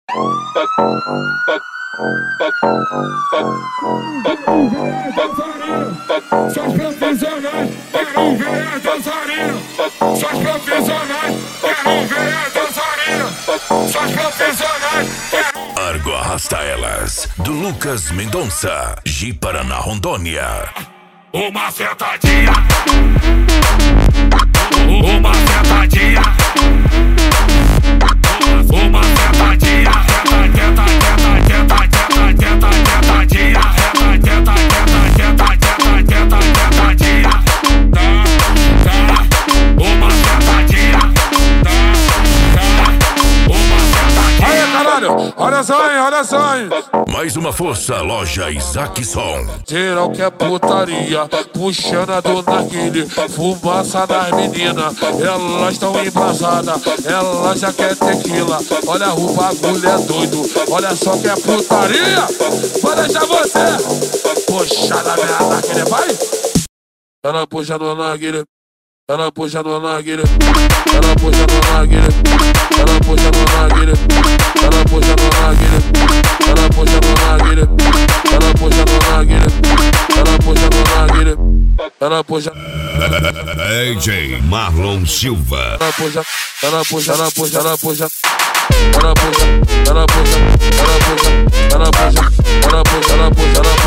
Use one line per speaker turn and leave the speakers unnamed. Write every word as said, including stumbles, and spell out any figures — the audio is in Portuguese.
Seus profissionais querem ver a dançarina. Seus profissionais querem ver a dançarina. Seus profissionais querem...
Argo Arrasta Elas, do Lucas Mendonça, Ji Paraná, Rondônia.
Uma sentadinha, uma sentadinha, uma sentadinha, tenta, tenta, tenta, tenta, tenta, tentadinha, tenta, tenta, tenta, tenta, tenta, tentadinha, tá, tá, uma sentadinha, tá, tá, uma sentadinha.
Aí, caralho, olha só, hein, olha só, hein.
Mais uma força, loja Isaac Som.
Geral que é putaria, puxando a dona Guilherme, fumaça das meninas, elas tão embasadas, elas já quer tequila. Olha o bagulho é doido, olha só que é putaria. Vou deixar você puxar na minha narguilha, vai. Ela puxa no narguilha, ela puxa no narguilha, ela puxa no narguilha, ela puxa no narguilha, ela puxa no narguilha, ela puxa no narguilha, ela puxa no narguilha, ela puxa no narguilha, ela puxa.
D J Marlon Silva.
Ela puxa, ela puxa, ela puxa, ela puxa, ela puxa, ela puxa, ela puxa, ela puxa, ela puxa, ela puxa, ela puxa, ela